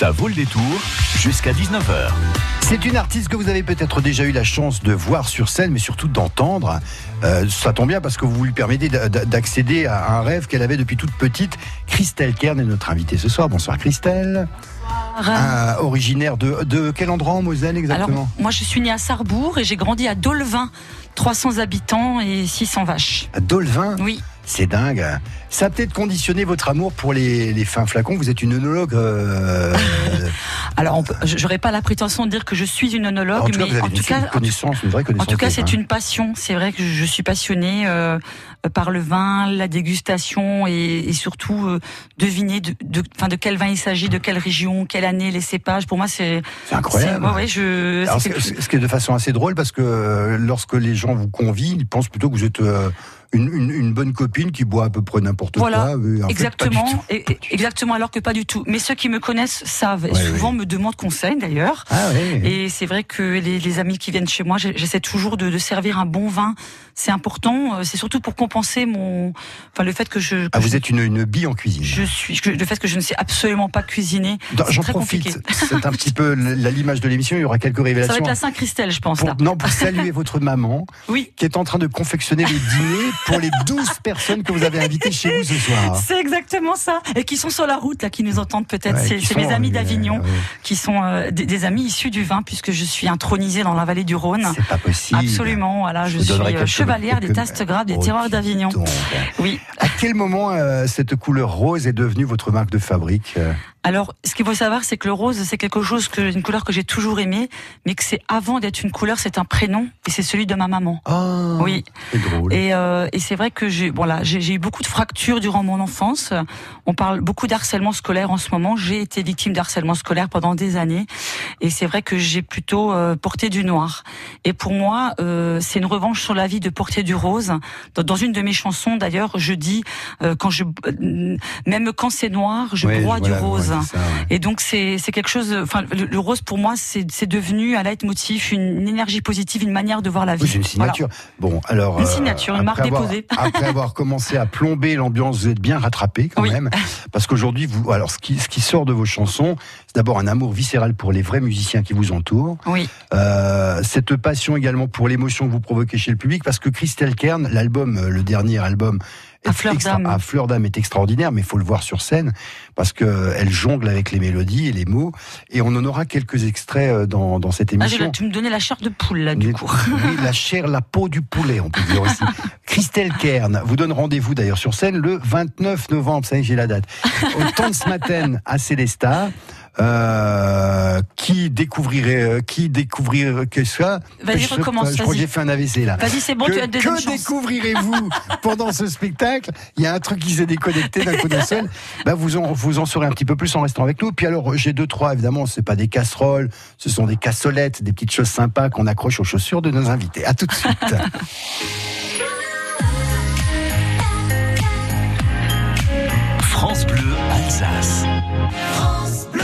Ça vaut le détour jusqu'à 19h. C'est une artiste que vous avez peut-être déjà eu la chance de voir sur scène, mais surtout d'entendre. Ça tombe bien parce que vous lui permettez d'accéder à un rêve qu'elle avait depuis toute petite. Christelle Kern est notre invitée ce soir. Bonsoir Christelle. Originaire de quel endroit en Moselle exactement? Alors, moi je suis née à Sarrebourg et j'ai grandi à Dolvin, 300 habitants et 600 vaches. À Dolvin? Oui. C'est dingue. Ça a peut-être conditionné votre amour pour les fins flacons. Vous êtes une œnologue. Alors, j'aurais pas la prétention de dire que je suis une œnologue, mais mais en tout cas, une vraie connaissance. En tout cas, c'est une passion. C'est vrai que je suis passionnée par le vin, la dégustation et surtout deviner de quel vin il s'agit, de quelle région, quelle année, les cépages. Pour moi, c'est incroyable. Ce qui est de façon assez drôle parce que lorsque les gens vous convient, ils pensent plutôt que vous êtes une bonne copine qui boit à peu près n'importe quoi. Exactement. Exactement, alors que pas du tout. Mais ceux qui me connaissent savent. Et souvent me demandent conseil d'ailleurs. Et c'est vrai que les amis qui viennent chez moi, j'essaie toujours de servir un bon vin. C'est important. C'est surtout pour compenser le fait que vous êtes une bille en cuisine. Le fait que je ne sais absolument pas cuisiner. J'en profite. C'est un petit peu l'image de l'émission. Il y aura quelques révélations. Ça va être la Saint-Christelle, je pense. Pour saluer votre maman, qui est en train de confectionner le dîner pour les 12 personnes que vous avez invitées chez vous ce soir. C'est exactement ça. Et qui sont sur la route, là, qui nous entendent peut-être. C'est mes amis d'Avignon, qui sont des amis issus du vin, puisque je suis intronisée dans la vallée du Rhône. C'est pas possible. Absolument. Voilà, je suis chevalière des tastes graves des terroirs d'Avignon. Oui. À quel moment cette couleur rose est devenue votre marque de fabrique? Alors, ce qu'il faut savoir, c'est que le rose, c'est une couleur que j'ai toujours aimée, mais que c'est avant d'être une couleur, c'est un prénom, et c'est celui de ma maman. Oui. C'est drôle. Et c'est vrai que j'ai eu beaucoup de fractures durant mon enfance. On parle beaucoup d'harcèlement scolaire en ce moment. J'ai été victime d'harcèlement scolaire pendant des années, et c'est vrai que j'ai plutôt porté du noir. Et pour moi, c'est une revanche sur la vie de porter du rose. Dans une de mes chansons, d'ailleurs, je dis même quand c'est noir, je broie du rose. Et donc c'est quelque chose. Enfin, le rose pour moi, c'est devenu un leitmotiv, une énergie positive, une manière de voir la vie. C'est une signature. Voilà. Bon, alors une signature, une marque déposée. Après avoir commencé à plomber l'ambiance, vous êtes bien rattrapé quand même, parce qu'aujourd'hui, ce qui sort de vos chansons, c'est d'abord un amour viscéral pour les vrais musiciens qui vous entourent. Oui. Cette passion également pour l'émotion que vous provoquez chez le public, parce que Christelle Kern, le dernier album. À Fleur d'âme est extraordinaire, mais il faut le voir sur scène parce que elle jongle avec les mélodies et les mots. Et on en aura quelques extraits dans cette émission. Tu me donnais la chair de poule là, du coup. Oui, la peau du poulet, on peut dire aussi. Christelle Kern vous donne rendez-vous d'ailleurs sur scène le 29 novembre. Ça y est, j'ai la date. Au Tanzmatten à Célestat. Qui découvrirait que ça? Vas-y, recommence. Je crois que j'ai fait un AVC là. Vas-y, c'est bon, tu as deuxième chance. Que découvrirez-vous pendant ce spectacle? Il y a un truc qui s'est déconnecté d'un coup d'un seul. Vous en saurez un petit peu plus en restant avec nous. Puis alors, j'ai 2-3, évidemment, c'est pas des casseroles, ce sont des cassolettes, des petites choses sympas qu'on accroche aux chaussures de nos invités. À tout de suite. France Bleu Alsace. France Bleu.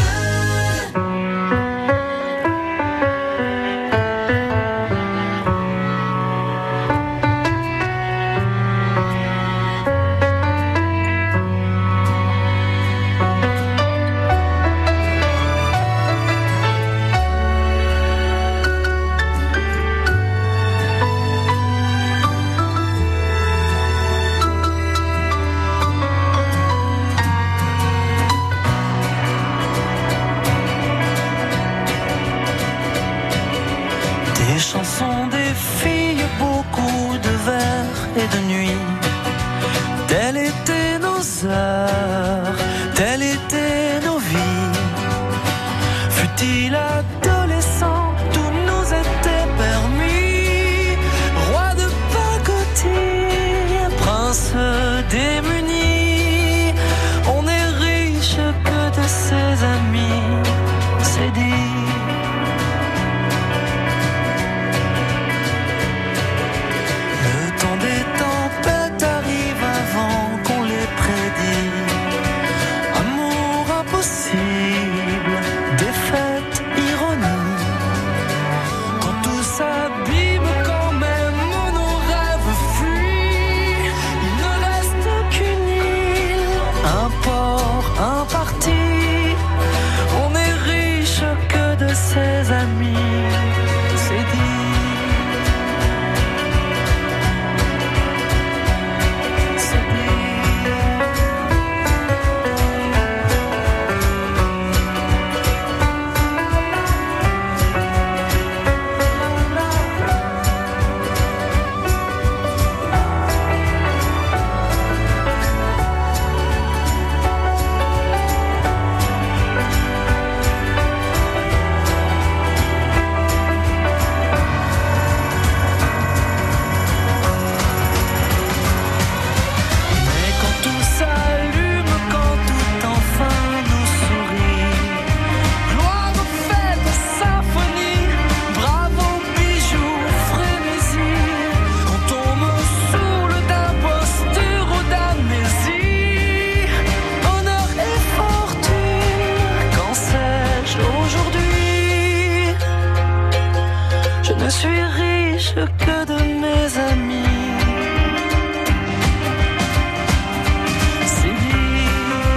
Des chansons, des filles, beaucoup de vers et de nuits. Telles étaient nos heures, telles étaient nos vies. Fut-il adolescent, tout nous était permis. Roi de pacotille, prince démuni. On est riche que de ses amis, c'est dit. Un port, un parti, on est ses amis, c'est dit. C'est je suis riche que de mes amis. C'est dit.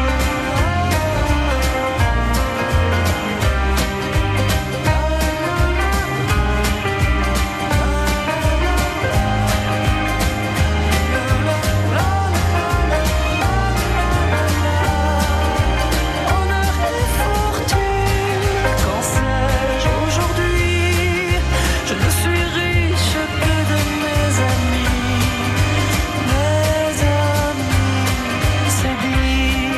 Honneur et fortune, qu'en sais-je aujourd'hui? Je ne suis riche que de mes amis, c'est dit.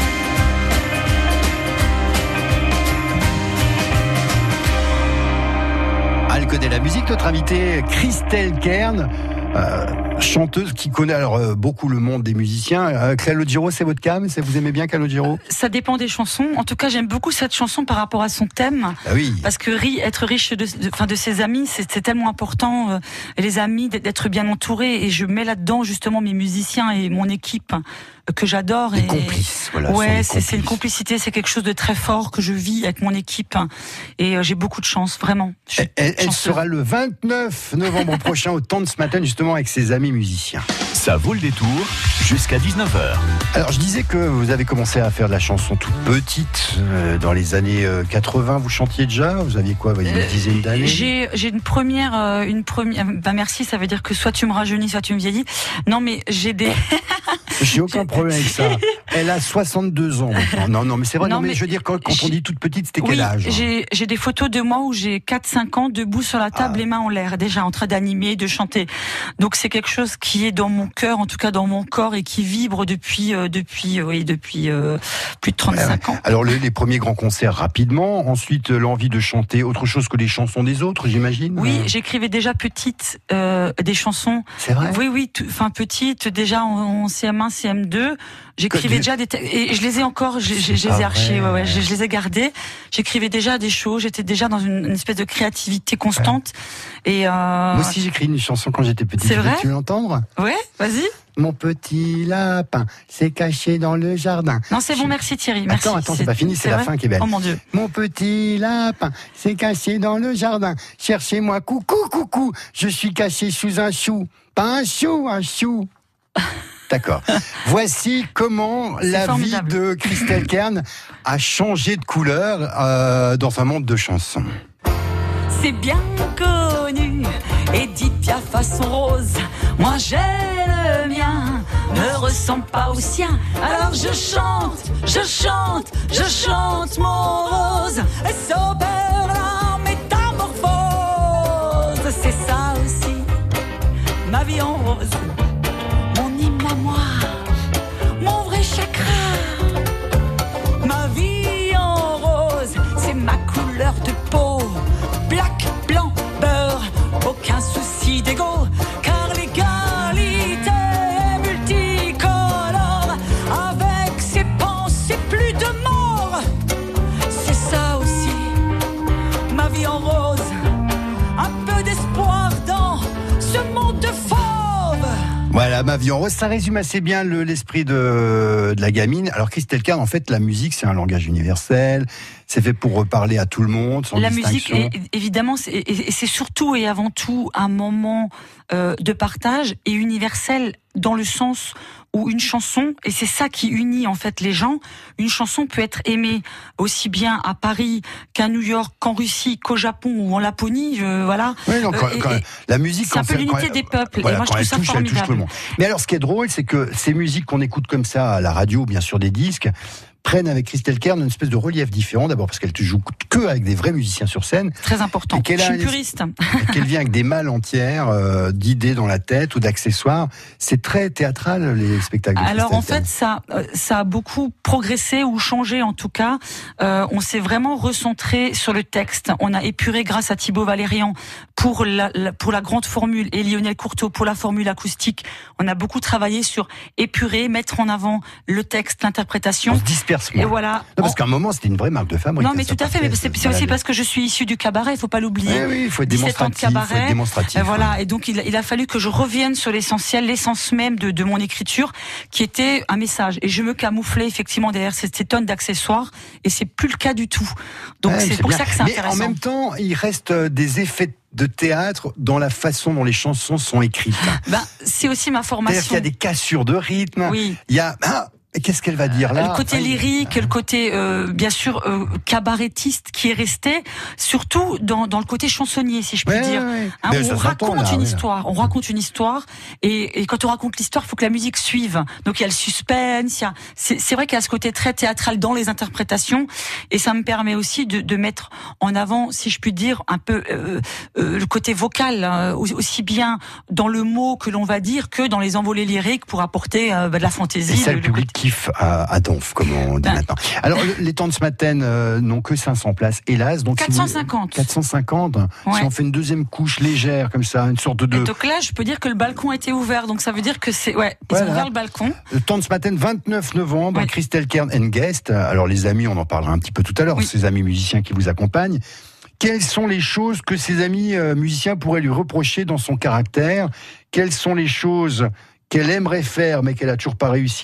Elle connaît la musique, notre invitée Christelle Kern, chanteuse qui connaît alors beaucoup le monde des musiciens. Calogero, c'est votre cam? Vous aimez bien Calogero? Ça dépend des chansons. En tout cas, j'aime beaucoup cette chanson par rapport à son thème. Ah oui. Parce que être riche de ses amis, c'est tellement important. Les amis, d'être bien entouré. Et je mets là-dedans justement mes musiciens et mon équipe que j'adore. Les complices, voilà. Ouais, c'est une complicité, c'est quelque chose de très fort que je vis avec mon équipe. Et j'ai beaucoup de chance, vraiment. Elle sera le 29 novembre prochain au temps de ce matin, justement, avec ses amis musiciens. Ça vaut le détour jusqu'à 19h. Alors, je disais que vous avez commencé à faire de la chanson toute petite dans les années 80. Vous chantiez déjà? Vous aviez quoi, une dizaine d'années? J'ai une première. Ben merci, ça veut dire que soit tu me rajeunis, soit tu me vieillis. Non, mais j'ai des. J'ai aucun problème avec ça. Elle a 62 ans maintenant. Non, mais c'est vrai. Non, mais je veux dire, quand on dit toute petite, c'était quel âge? J'ai des photos de moi où j'ai 4-5 ans debout sur la table, les mains en l'air, déjà en train d'animer, de chanter. Donc c'est quelque chose qui est dans mon cœur, en tout cas dans mon corps, et qui vibre depuis plus de 35 ans. Alors les premiers grands concerts rapidement, ensuite l'envie de chanter autre chose que les chansons des autres, j'imagine. Oui, j'écrivais déjà petite des chansons. C'est vrai. Oui, petite, déjà en CM1, CM2, j'écrivais déjà des et je les ai encore, je les ai archivés, je les ai gardés. J'écrivais déjà des choses, j'étais déjà dans une espèce de créativité constante. Et moi aussi j'écris une chanson quand j'étais petite. C'est vrai? Tu veux l'entendre? Ouais, vas-y. Mon petit lapin s'est caché dans le jardin. Non, c'est bon, merci Thierry. Merci. Attends, c'est pas fini, c'est la fin qui est belle. Oh mon Dieu. Mon petit lapin s'est caché dans le jardin. Cherchez-moi, coucou, je suis caché sous un chou. Pas un chou. D'accord. Voici comment la formidable. vie de Christelle Kern a changé de couleur dans un monde de chansons. C'est bien connu, Edith Piaf façon rose. Moi j'ai le mien, ne ressemble pas au sien. Alors je chante mon rose. Et s'opère la métamorphose. C'est ça aussi, ma vie en rose. Mon hymne à moi, mon vrai chakra. Ma vie en rose, c'est ma couleur de peau. Black, blanc, beurre, aucun souci d'égo, car l'égalité est multicolore. Avec ses pensées, plus de mort. C'est ça aussi, ma vie en rose. Un peu d'espoir dans ce monde de fauve. Voilà, ma vie en rose, ça résume assez bien l'esprit de la gamine. Alors Christelle Kern, en fait, la musique, c'est un langage universel. c'est fait pour reparler à tout le monde, sans La distinction. musique, évidemment, c'est surtout et avant tout un moment de partage et universel dans le sens où une chanson, et c'est ça qui unit en fait les gens, une chanson peut être aimée aussi bien à Paris qu'à New York, qu'en Russie, qu'au Japon ou en Laponie, voilà. Oui, non, la musique, c'est un peu l'unité des peuples, et moi je trouve ça formidable. Elle touche tout le monde. Mais alors, ce qui est drôle, c'est que ces musiques qu'on écoute comme ça à la radio, bien sûr des disques, prennent avec Christelle Kern une espèce de relief différent, d'abord parce qu'elle ne joue que avec des vrais musiciens sur scène. Très important. Je suis puriste. Qu'elle vient avec des malles entières d'idées dans la tête ou d'accessoires. C'est très théâtral, les spectacles de Alors Christelle en fait, ça a beaucoup progressé ou changé en tout cas. On s'est vraiment recentré sur le texte. On a épuré grâce à Thibaut Valérian pour la grande formule et Lionel Courteau pour la formule acoustique. On a beaucoup travaillé sur épurer, mettre en avant le texte, l'interprétation. On se disperse moins. Et voilà. Non, parce qu'à un moment, c'était une vraie marque de fabrique. Non, mais tout à fait. Mais c'est aussi parce que je suis issue du cabaret. Il faut pas l'oublier. Oui, il faut être démonstratif. Cabaret, faut être démonstratif. Voilà. Et donc, il a fallu que je revienne sur l'essentiel, l'essence même de mon écriture, qui était un message. Et je me camouflais effectivement derrière ces tonnes d'accessoires. Et c'est plus le cas du tout. Donc, c'est pour ça que c'est intéressant. Mais en même temps, il reste des effets de théâtre dans la façon dont les chansons sont écrites. C'est aussi ma formation. C'est-à-dire qu'il y a des cassures de rythme. Oui. Il y a et qu'est-ce qu'elle va dire là? Le côté lyrique, le côté bien sûr cabarettiste qui est resté, surtout dans le côté chansonnier, si je puis dire. Hein, on raconte une histoire. On raconte une histoire, et quand on raconte l'histoire, il faut que la musique suive. Donc il y a le suspense. C'est vrai qu'il y a ce côté très théâtral dans les interprétations, et ça me permet aussi de mettre en avant, si je puis dire, un peu le côté vocal, aussi bien dans le mot que l'on va dire que dans les envolées lyriques pour apporter de la fantaisie. Et ça, le public kiffe à donf, comme on dit maintenant. Alors, les temps de ce matin n'ont que 500 places, hélas. Donc 450. 450. Ouais. Si on fait une deuxième couche légère, comme ça, une sorte de... Et donc là, je peux dire que le balcon a été ouvert. Donc ça veut dire que ils ont ouvert le balcon. Le temps de ce matin, 29 novembre, Christelle Kern and Guest. Alors, les amis, on en parlera un petit peu tout à l'heure, ces amis musiciens qui vous accompagnent. Quelles sont les choses que ces amis musiciens pourraient lui reprocher dans son caractère? Quelles sont les choses qu'elle aimerait faire, mais qu'elle a toujours pas réussi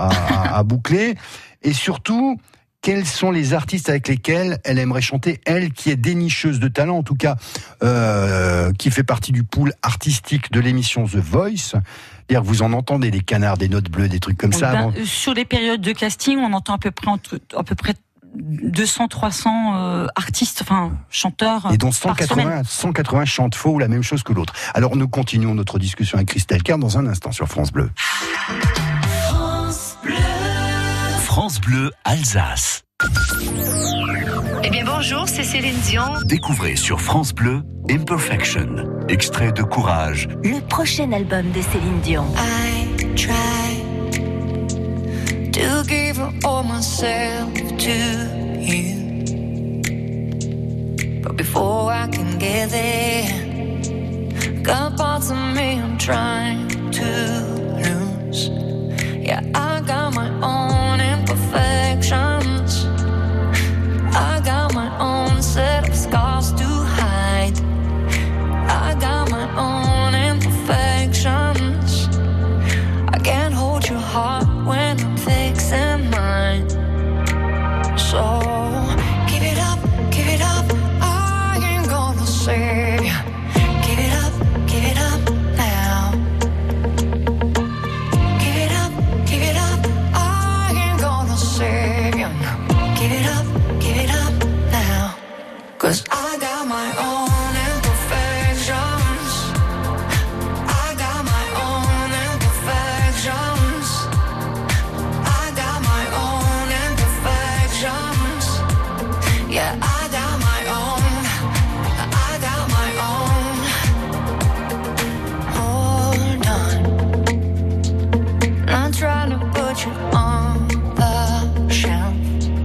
à boucler? Et surtout, quels sont les artistes avec lesquels elle aimerait chanter, elle qui est dénicheuse de talent, en tout cas, qui fait partie du pool artistique de l'émission The Voice. C'est-à-dire que vous en entendez des canards, des notes bleues, des trucs comme ça. Sur les périodes de casting, on entend à peu près 200-300 artistes, chanteurs. Et dont 180 chantent faux ou la même chose que l'autre. Alors nous continuons notre discussion avec Christelle Kern dans un instant sur France Bleu. France Bleu. France Bleu Alsace. Eh bien bonjour, c'est Céline Dion. Découvrez sur France Bleu Imperfection, extrait de Courage. Le prochain album de Céline Dion. I try to give all myself to you, but before I can get there, got parts of me I'm trying to lose. Yeah, I got my own imperfections, I got my own set of scars to hide, I got my own imperfections. I can't hold your heart when I'm fixing mine. So give it up, I ain't gonna save you. Give it up now. Give it up, I ain't gonna save you. Give it up now. 'Cause I got my own imperfections, I got my own imperfections, I got my own imperfections. Yeah, I got my own, I got my own. Hold on, not trying to put you on the shelf,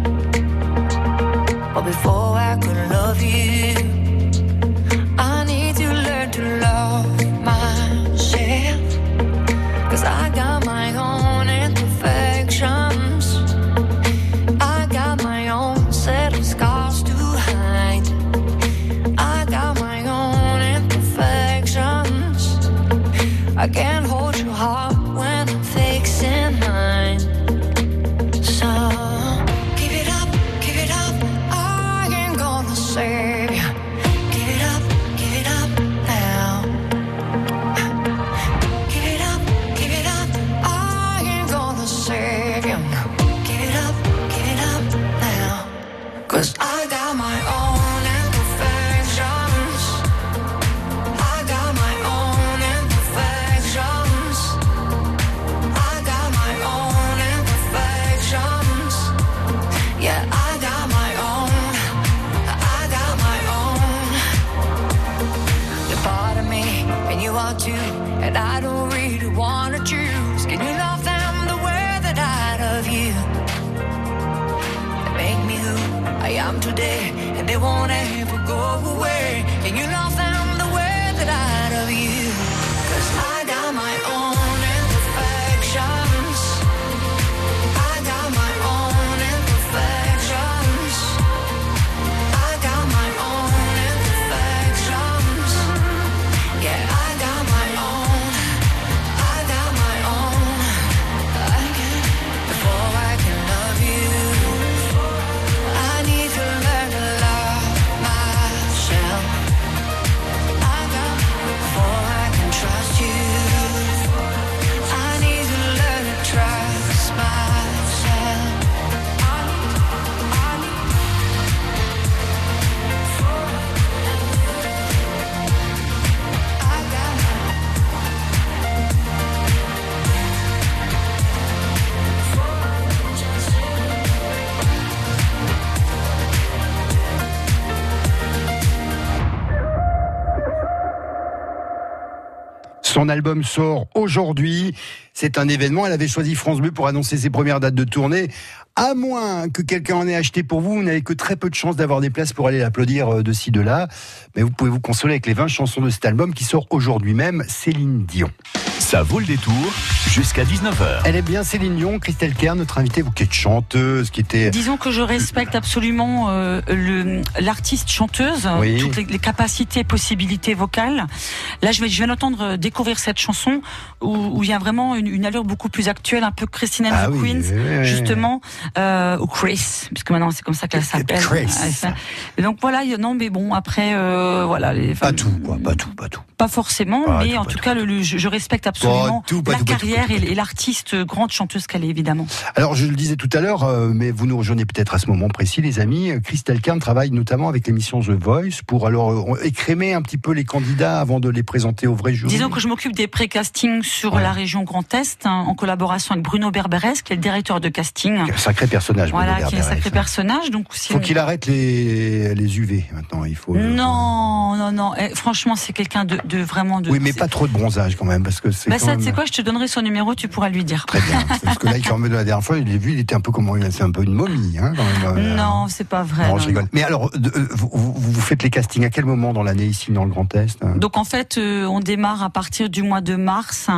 but before I could love you, I need to learn to love myself. 'Cause I got my own imperfections, I got my own set of scars to hide, I got my own imperfections. I can't hold your heart when I'm fixing mine. So give it up, I got my own imperfections. I got my own imperfections. I got my own imperfections. Yeah, I got my own. I got my own. You're part of me, and you are too. And I don't really wanna choose. Can you love them the way that I love you? Make me who I am today, and they won't ever go away. Can you love them the way that I love you? 'Cause I got my own imperfections. I got my own imperfections. I got my own imperfections. Yeah, I got my own. I got my own. Before I can love you, I need to learn to love myself. Before I can trust you, I need to learn to trust myself. I got my Son album sort aujourd'hui. C'est un événement. Elle avait choisi France Bleu pour annoncer ses premières dates de tournée. À moins que quelqu'un en ait acheté pour vous, vous n'avez que très peu de chances d'avoir des places pour aller l'applaudir de ci, de là. Mais vous pouvez vous consoler avec les 20 chansons de cet album qui sort aujourd'hui même, Céline Dion. Ça vaut le détour jusqu'à 19h. Elle est bien Céline Dion, Christelle Kern, notre invitée, vous qui êtes chanteuse, qui était... Disons que je respecte absolument l'artiste chanteuse, Oui. toutes les capacités, possibilités vocales. Là, je viens d'entendre découvrir cette chanson où il y a vraiment une allure beaucoup plus actuelle, un peu Christine and the Queens, justement, ou Chris, puisque maintenant c'est comme ça qu'elle s'appelle. Chris. Et donc voilà, non, mais bon, après, voilà. Pas tout, quoi, pas tout. Pas forcément, Pas mais tout, en pas tout tout. cas, je respecte absolument Pas la tout. carrière et l'artiste grande chanteuse qu'elle est, évidemment. Alors, je le disais tout à l'heure, mais vous nous rejoignez peut-être à ce moment précis, les amis. Christelle Kern travaille notamment avec l'émission The Voice pour alors écrémer un petit peu les candidats avant de les présenter au vrai jury. Disons que je m'occupe des pré-castings sur la région Grand Est, en collaboration avec Bruno Berberes, qui est le directeur de casting. Un sacré personnage, Bruno Voilà, qui est un Berberes. sacré personnage. Donc, si Faut qu'il arrête les UV maintenant. Il faut. Non. Franchement, c'est quelqu'un de vraiment de. Oui, mais pas trop de bronzage quand même, parce que c'est. Bah quand ça, même... tu sais quoi, je te donnerai son numéro, tu pourras lui dire. Très bien. Parce que là, quand même, la dernière fois, je l'ai vu, il était un peu comment, c'est un peu une momie, hein, quand même. Non, c'est pas vrai. Non, je rigole. Mais alors, vous faites les castings à quel moment dans l'année ici dans le Grand Est? Donc en fait, on démarre à partir du mois de mars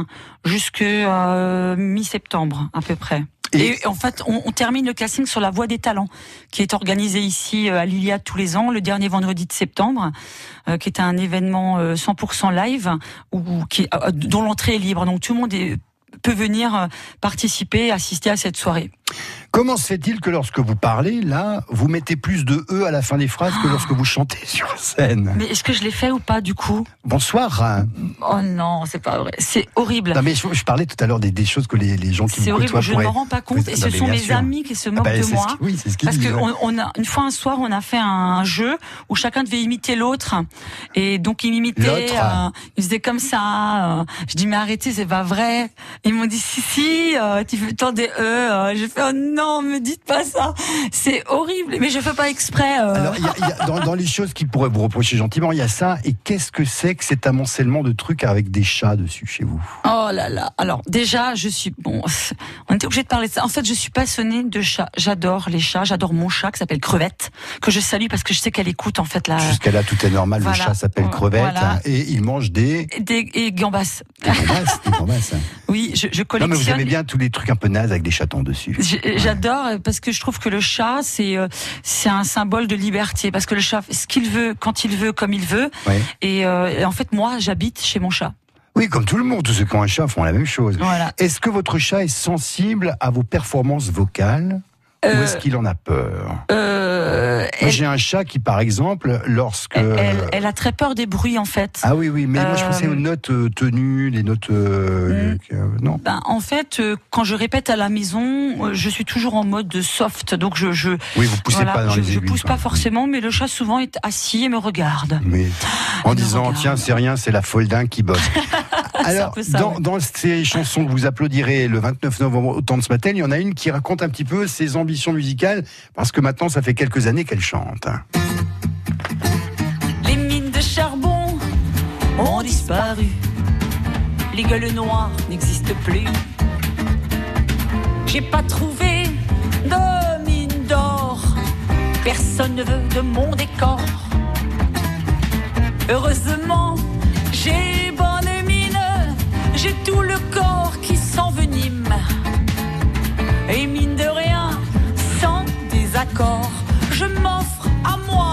jusqu'à mi-septembre à peu près. Et en fait, on termine le casting sur La Voix des Talents, qui est organisé ici à l'Iliade tous les ans, le dernier vendredi de septembre, qui est un événement 100% live, dont l'entrée est libre. Donc tout le monde peut venir participer, assister à cette soirée. Comment se fait-il que lorsque vous parlez, là, vous mettez plus de E à la fin des phrases que lorsque vous chantez sur scène? Mais est-ce que je l'ai fait ou pas, du coup? Bonsoir. Oh non, c'est pas vrai. C'est horrible. Non, mais je parlais tout à l'heure des choses que les gens qui c'est vous horrible, côtoient je ne pourraient... me rends pas compte. Et ce sont mes amis qui se moquent de moi. C'est ce qu'ils parce disent. que une fois un soir, on a fait un jeu où chacun devait imiter l'autre. Et donc, il m'imitait. Il faisait comme ça. Je dis, mais arrêtez, c'est pas vrai. Ils m'ont dit, si, tu fais tant des E. J'ai fait, oh non, me dites pas ça. C'est horrible. Mais je fais pas exprès. Alors, il y a dans les choses qui pourraient vous reprocher gentiment, il y a ça. Et qu'est-ce que c'est que cet amoncellement de trucs avec des chats dessus chez vous? Oh là là. Alors, déjà, on était obligé de parler de ça. En fait, je suis passionnée de chats. J'adore les chats. J'adore mon chat qui s'appelle Crevette, que je salue parce que je sais qu'elle écoute, en fait, là. Jusqu'à là, tout est normal. Voilà. Le chat s'appelle Crevette. Voilà. Et il mange des gambas. Des gambas. Oui, je collectionne. Non, mais vous aimez bien tous les trucs un peu nazes avec des chatons dessus. J'adore parce que je trouve que le chat, c'est un symbole de liberté. Parce que le chat fait ce qu'il veut, quand il veut, comme il veut. Ouais. Et en fait, moi, j'habite chez mon chat. Oui, comme tout le monde, tous ceux qui ont un chat font la même chose. Voilà. Est-ce que votre chat est sensible à vos performances vocales Ou est-ce qu'il en a peur ? Moi, j'ai un chat qui, par exemple, lorsque... Elle a très peur des bruits, en fait. Ah oui, mais moi, je pensais aux notes tenues, les notes... non. En fait, quand je répète à la maison, je suis toujours en mode soft, donc je oui, vous poussez pas dans les aiguilles. Je pousse pas forcément, mais le chat, souvent, est assis et me regarde. Mais en disant, tiens, c'est rien, c'est la foldin qui bosse. Alors, dans ces chansons que vous applaudirez le 29 novembre au Temps ce matin, il y en a une qui raconte un petit peu ses ambitions musicales, parce que maintenant, ça fait quelques années qu'elle chante. Les mines de charbon ont disparu. Les gueules noires n'existent plus. J'ai pas trouvé de mine d'or. Personne ne veut de mon décor. Heureusement, j'ai bonne mine. J'ai tout le corps qui s'envenime. Et mine de rien, sans désaccord, je m'offre à moi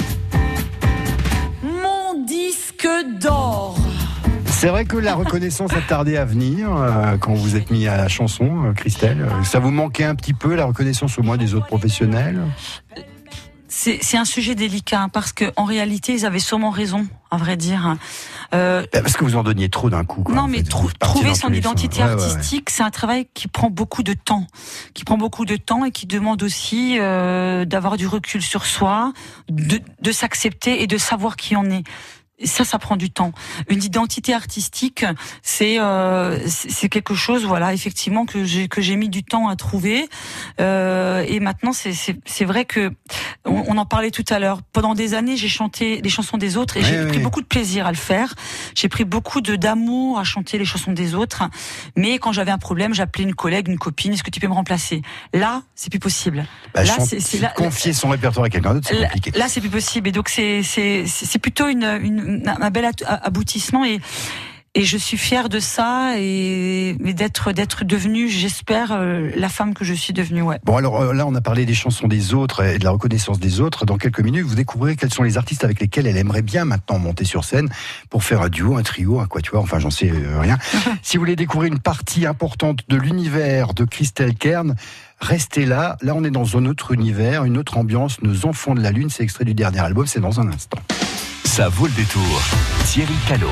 mon disque d'or. C'est vrai que la reconnaissance a tardé à venir quand vous êtes mis à la chanson, Christelle. Ça vous manquait un petit peu, la reconnaissance au moins des autres professionnels ? C'est un sujet délicat, parce qu'en réalité, ils avaient sûrement raison, à vrai dire. Parce que vous en donniez trop d'un coup. Non, mais trouver son identité artistique, c'est un travail qui prend beaucoup de temps. Et qui demande aussi d'avoir du recul sur soi, de s'accepter et de savoir qui on est. Ça prend du temps. Une identité artistique, c'est quelque chose, voilà, effectivement, que j'ai mis du temps à trouver. Et maintenant, c'est vrai que on en parlait tout à l'heure. Pendant des années, j'ai chanté les chansons des autres et j'ai pris beaucoup de plaisir à le faire. J'ai pris beaucoup d'amour à chanter les chansons des autres. Mais quand j'avais un problème, j'appelais une collègue, une copine. Est-ce que tu peux me remplacer ? Là, c'est plus possible. Là, confier son répertoire à quelqu'un d'autre, c'est compliqué. Là, c'est plus possible. Et donc, c'est plutôt un bel aboutissement et je suis fière de ça et d'être devenue, j'espère, la femme que je suis devenue. Ouais. Bon, alors là, on a parlé des chansons des autres et de la reconnaissance des autres. Dans quelques minutes, vous découvrirez quels sont les artistes avec lesquels elle aimerait bien maintenant monter sur scène pour faire un duo, un trio, un quatuor, enfin j'en sais rien. Si vous voulez découvrir une partie importante de l'univers de Christelle Kern, restez là. Là, on est dans un autre univers, une autre ambiance. Nos enfants de la Lune, c'est extrait du dernier album, c'est dans un instant. Ça vaut le détour. Thierry Callot.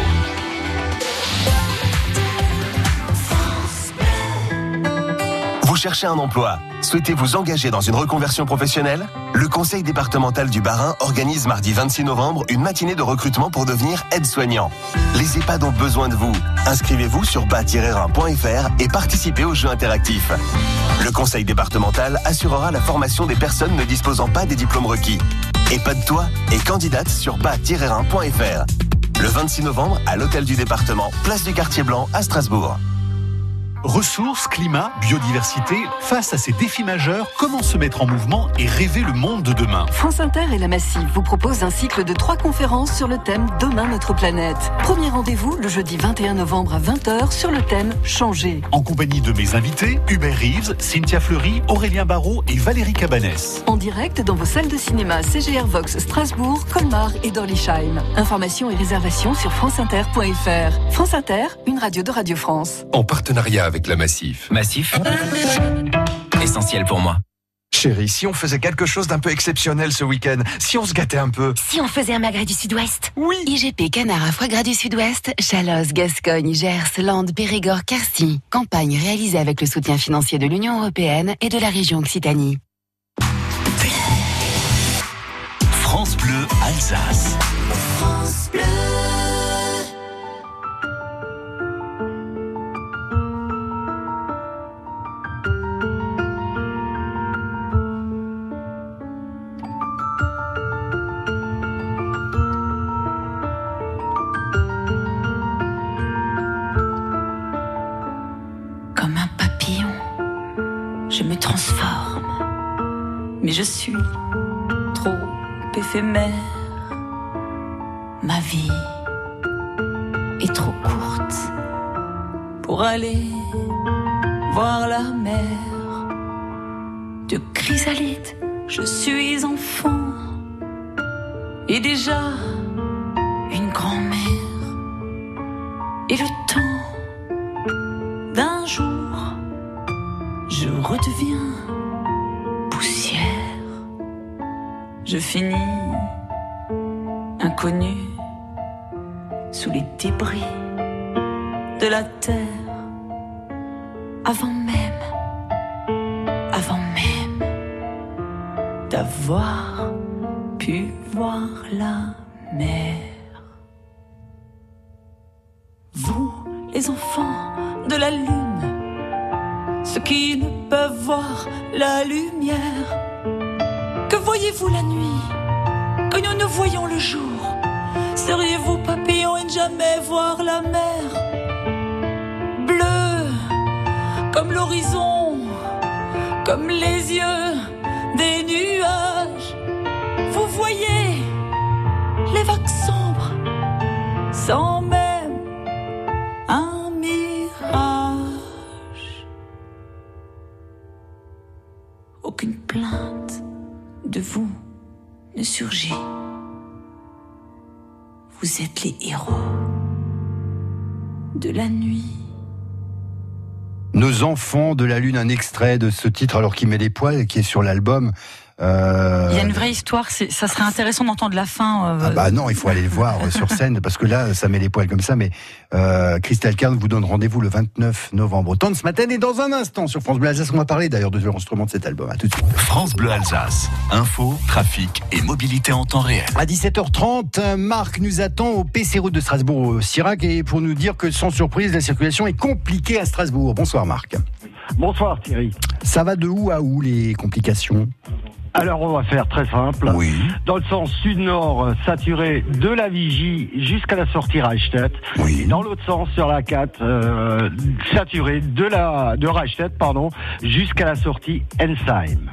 Vous cherchez un emploi ? Souhaitez vous engager dans une reconversion professionnelle ? Le conseil départemental du Bas-Rhin organise mardi 26 novembre une matinée de recrutement pour devenir aide-soignant. Les EHPAD ont besoin de vous. Inscrivez-vous sur bas-rhin.fr et participez au jeu interactif. Le conseil départemental assurera la formation des personnes ne disposant pas des diplômes requis. Épade-toi et candidate sur bas-rhin.fr. Le 26 novembre à l'hôtel du département, place du Quartier Blanc à Strasbourg. Ressources, climat, biodiversité, face à ces défis majeurs, comment se mettre en mouvement et rêver le monde de demain ? France Inter et la Massif vous proposent un cycle de 3 conférences sur le thème Demain notre planète. Premier rendez-vous le jeudi 21 novembre à 20h sur le thème Changer. En compagnie de mes invités, Hubert Reeves, Cynthia Fleury, Aurélien Barraud et Valérie Cabanès. En direct dans vos salles de cinéma CGR Vox Strasbourg, Colmar et Dorlisheim. Informations et réservations sur franceinter.fr. France Inter, une radio de Radio France. En partenariat avec la Massif. Massif, essentiel pour moi. Chérie, si on faisait quelque chose d'un peu exceptionnel ce week-end, si on se gâtait un peu. Si on faisait un magret du Sud-Ouest. Oui. IGP Canard à foie gras du Sud-Ouest, Chalosse, Gascogne, Gers, Landes, Périgord, Quercy. Campagne réalisée avec le soutien financier de l'Union européenne et de la région Occitanie. France Bleu Alsace. France Bleu. Comme un papillon, je me transforme, mais je suis trop éphémère. Ma vie est trop courte pour aller voir la mer. De chrysalide, je suis enfant et déjà une grand-mère. Et le temps d'un jour, je redeviens Infini, inconnu, sous les débris de la terre, avant même d'avoir pu voir la mer. Vous, les enfants de la lune, ceux qui ne peuvent voir la lumière, que voyez-vous la nuit, que nous ne voyons le jour? Seriez-vous papillons et ne jamais voir la mer? Bleu, comme l'horizon, comme les yeux des nuages. Vous voyez les vagues sombres, sans même un mirage. Aucune plainte de vous ne surgit. Vous êtes les héros de la nuit. Nos enfants de la lune, un extrait de ce titre alors qu'il met les poils, qui est sur l'album. Il y a une vraie histoire, ça serait intéressant d'entendre la fin. Ah bah non, il faut aller le voir sur scène, parce que là, ça met les poils comme ça, mais Christelle Kern vous donne rendez-vous le 29 novembre. Autant de ce matin, et dans un instant sur France Bleu Alsace, on va parler d'ailleurs de l'enregistrement de cet album. À tout de suite. France Bleu Alsace, info, trafic et mobilité en temps réel. À 17h30, Marc nous attend au PC Route de Strasbourg-Sirac, et pour nous dire que sans surprise, la circulation est compliquée à Strasbourg. Bonsoir Marc. Bonsoir Thierry. Ça va de où à où les complications ? Alors on va faire très simple. Oui. Dans le sens sud-nord, saturé de la Vigie jusqu'à la sortie Reichstätt. Oui. Dans l'autre sens, sur la 4, saturé de Reichstätt, jusqu'à la sortie Ensheim.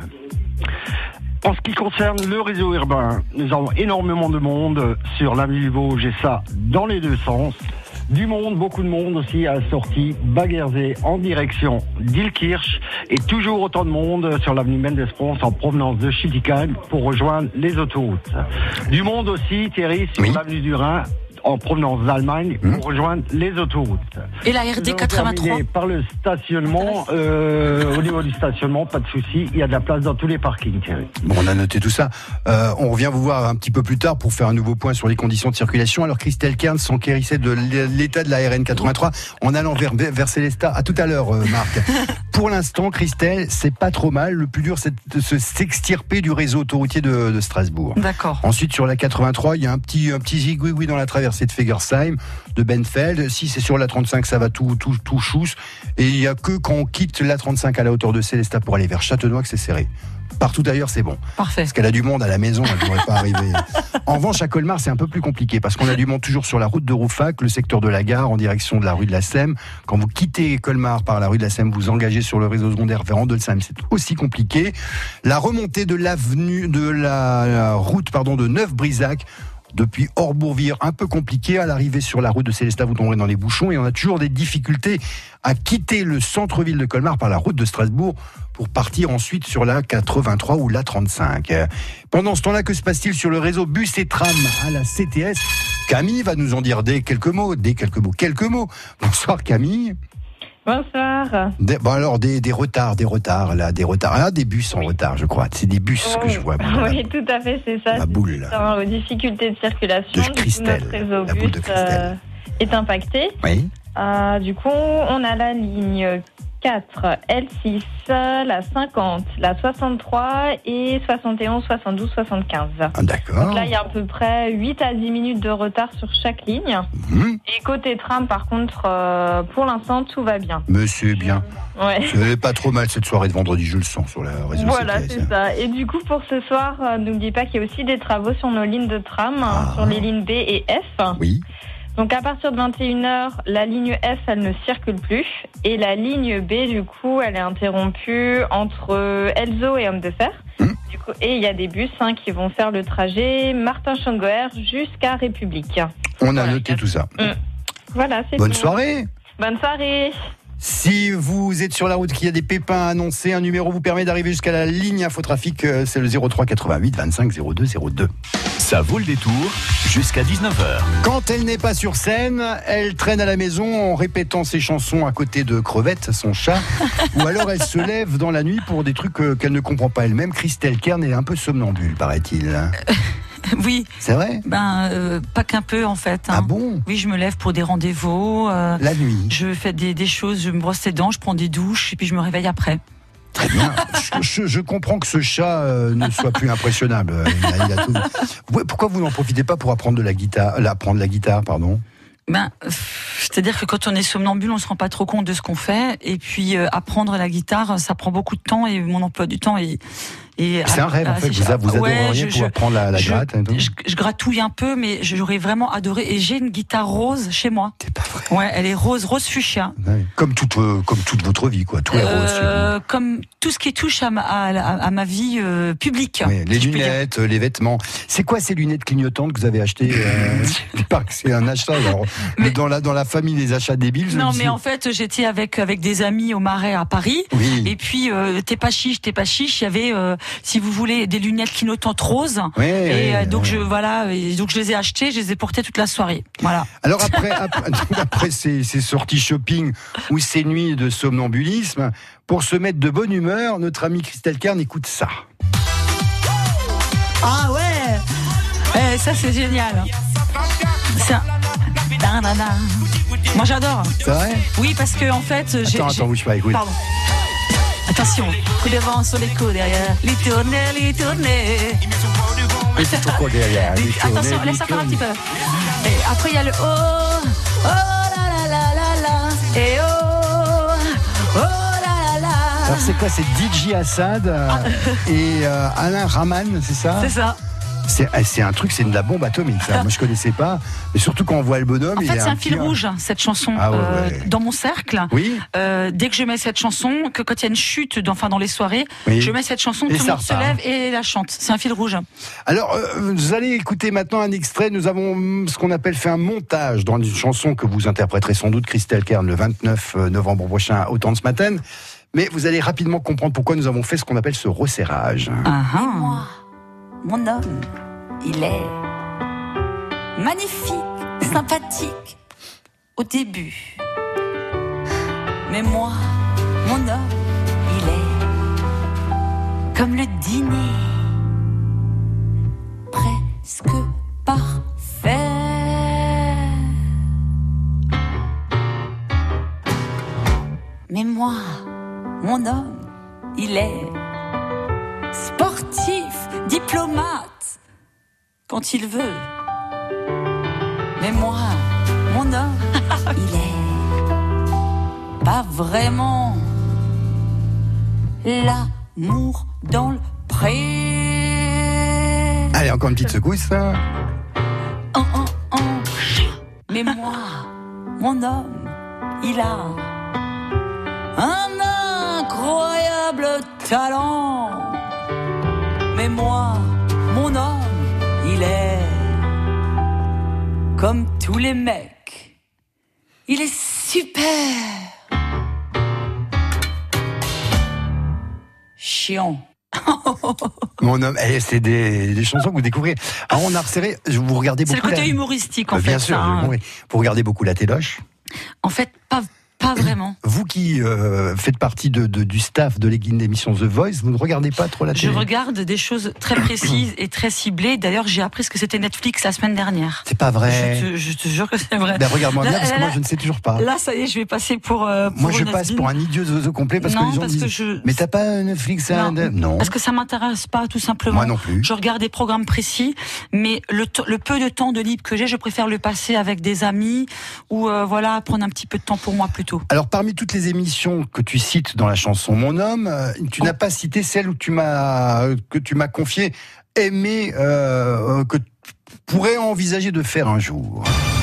En ce qui concerne le réseau urbain, nous avons énormément de monde sur l'avenue du Vosges, et ça dans les deux sens. Du monde, beaucoup de monde aussi à la sortie Baguerzé en direction d'Ilkirch, et toujours autant de monde sur l'avenue Mendes-Pons en provenance de Schiltigheim pour rejoindre les autoroutes. Du monde aussi, Thierry, sur l'avenue du Rhin en provenance d'Allemagne pour rejoindre les autoroutes. Et la RD 83 par le stationnement, au niveau du stationnement, pas de souci, il y a de la place dans tous les parkings, Thierry. Bon, on a noté tout ça. On revient vous voir un petit peu plus tard pour faire un nouveau point sur les conditions de circulation. Alors Christelle Kern s'enquérissait de l'état de la RN 83 en allant vers Célestat. À tout à l'heure, Marc. Pour l'instant, Christelle, c'est pas trop mal. Le plus dur, c'est de s'extirper du réseau autoroutier de Strasbourg. D'accord. Ensuite, sur la 83, il y a un petit zigouigoui dans la traversée de Fegersheim, de Benfeld. Si c'est sur la 35, ça va tout chousse. Et il y a que quand on quitte la 35 à la hauteur de Célestat pour aller vers Châtenois que c'est serré. Partout ailleurs, c'est bon. Parfait. Parce qu'elle a du monde à la maison, elle ne devrait pas arriver. En revanche, à Colmar, c'est un peu plus compliqué parce qu'on a du monde toujours sur la route de Rouffach, le secteur de la gare, en direction de la rue de la Sème. Quand vous quittez Colmar par la rue de la Sème, vous engagez sur le réseau secondaire vers Andelsheim, c'est aussi compliqué. La remontée de la route de Neuf-Brisac, depuis Orbourvire, un peu compliqué. À l'arrivée sur la route de Célestat, vous tomberez dans les bouchons, et on a toujours des difficultés à quitter le centre-ville de Colmar par la route de Strasbourg pour partir ensuite sur la 83 ou la 35. Pendant ce temps-là, que se passe-t-il sur le réseau bus et tram à la CTS? Camille va nous en dire quelques mots. Bonsoir Camille. Bonsoir. Des retards. Ah, des bus en retard, je crois. C'est des bus que je vois. Oui, tout à fait, c'est ça. La boule. Aux difficultés de circulation. De Christelle. Notre réseau La boule de Christelle. Est impacté. Oui. Du coup, on a la ligne 4, L6, la 50, la 63 et 71, 72, 75. Ah, d'accord. Donc là, il y a à peu près 8 à 10 minutes de retard sur chaque ligne. Et côté tram, par contre, pour l'instant, tout va bien. Mais c'est bien. Ouais. C'est pas trop mal cette soirée de vendredi, je le sens sur la réseau CTS. Voilà, c'est ça. Et du coup, pour ce soir, n'oubliez pas qu'il y a aussi des travaux sur nos lignes de tram, sur les lignes B et F. Oui. Donc à partir de 21h, la ligne F, elle ne circule plus. Et la ligne B, du coup, elle est interrompue entre Elzo et Homme de Fer. Du coup, et il y a des bus qui vont faire le trajet Martin-Changoer jusqu'à République. On a noté tout ça. Voilà, c'est Bonne soirée. Bonne soirée. Si vous êtes sur la route, qu'il y a des pépins annoncés, un numéro vous permet d'arriver jusqu'à la ligne infotrafic, c'est le 03 88 25 02 02. Ça vaut le détour jusqu'à 19h. Quand elle n'est pas sur scène, elle traîne à la maison en répétant ses chansons à côté de Crevette, son chat, ou alors elle se lève dans la nuit pour des trucs qu'elle ne comprend pas elle-même. Christelle Kern est un peu somnambule, paraît-il. Oui. C'est vrai ? Pas qu'un peu en fait. Ah bon ? Oui, je me lève pour des rendez-vous. La nuit ? Je fais des choses, je me brosse les dents, je prends des douches et puis je me réveille après. Très bien. Je comprends que ce chat ne soit plus impressionnable. Il a tout... Pourquoi vous n'en profitez pas pour apprendre la guitare, pardon ? C'est-à-dire que quand on est somnambule, on se rend pas trop compte de ce qu'on fait. Et puis apprendre la guitare, ça prend beaucoup de temps et mon emploi du temps est... C'est un rêve en fait, vous adoreriez pour apprendre la gratte. Je gratouille un peu, mais j'aurais vraiment adoré. Et j'ai une guitare rose chez moi. C'est pas vrai. Ouais, elle est rose fuchsia. Ouais. Comme toute votre vie, quoi. Tout est rose. Comme tout ce qui touche à ma vie publique. Oui, les lunettes, les vêtements. C'est quoi ces lunettes clignotantes que vous avez achetées C'est un achat. Alors, mais dans la famille des achats débiles. Non, mais en fait, j'étais avec des amis au Marais à Paris. Oui. Et puis, t'es pas chiche. Il y avait si vous voulez, des lunettes clignotantes roses. Oui, donc je les ai achetées, je les ai portées toute la soirée. Voilà. Alors après ces sorties shopping ou ces nuits de somnambulisme, pour se mettre de bonne humeur, notre amie Christelle Kern écoute ça. Ah ouais, ça c'est génial. Moi j'adore. C'est vrai ? Oui, parce que en fait, Attends, bouge pas, écoute. Pardon. Attention, coup de vent sur les coups derrière. Les tourner. Attention, laisse encore un petit peu. Et après, il y a le oh la la. Et oh la la. Alors, c'est quoi ? C'est DJ Assad et Alain Rahman, c'est ça ? C'est ça. C'est un truc, c'est de la bombe atomique, ça. Moi, je connaissais pas. Mais surtout quand on voit le bonhomme. En fait, c'est un fil rouge, cette chanson. Ouais. Dans mon cercle, oui. Dès que je mets cette chanson, que quand il y a une chute, dans les soirées, oui. je mets cette chanson, tout le monde se lève et la chante. C'est un fil rouge. Alors, vous allez écouter maintenant un extrait. Nous avons ce qu'on appelle fait un montage dans une chanson que vous interpréterez sans doute, Christelle Kern, le 29 novembre prochain, au Temps de ce matin. Mais vous allez rapidement comprendre pourquoi nous avons fait ce qu'on appelle ce resserrage. Et moi, mon homme, il est magnifique, sympathique au début. Mais moi, mon homme, il est comme le dîner, presque parfait. Mais moi, mon homme, il est sportif, diplomate, quand il veut. Mais moi, mon homme, il est pas vraiment l'amour dans le pré. Allez, encore une petite secousse. Mais moi, mon homme, il a un incroyable talent. Mais moi, mon homme, il est comme tous les mecs. Il est super chiant. Mon homme, c'est des chansons que vous découvrez. Alors on a resserré, vous regardez beaucoup. C'est le côté humoristique en fait. Bien sûr, vous regardez beaucoup la téloche. En fait, pas vraiment. Vous qui faites partie du staff de l'émission The Voice, vous ne regardez pas trop la télé ? Je regarde des choses très précises et très ciblées. D'ailleurs, j'ai appris ce que c'était Netflix la semaine dernière. C'est pas vrai. Je te jure que c'est vrai. Ben, regarde-moi bien parce que moi je ne sais toujours pas. Là, ça y est, je vais passer pour moi, je passe pour un idiot zozo complet parce que les gens disent. Mais t'as pas Netflix ? Non. Parce que ça m'intéresse pas, tout simplement. Moi non plus. Je regarde des programmes précis, mais le peu de temps de libre que j'ai, je préfère le passer avec des amis ou prendre un petit peu de temps pour moi plutôt. Alors, parmi toutes les émissions que tu cites dans la chanson Mon Homme, tu n'as pas cité celle que tu m'as confiée, aimée, que tu pourrais envisager de faire un jour.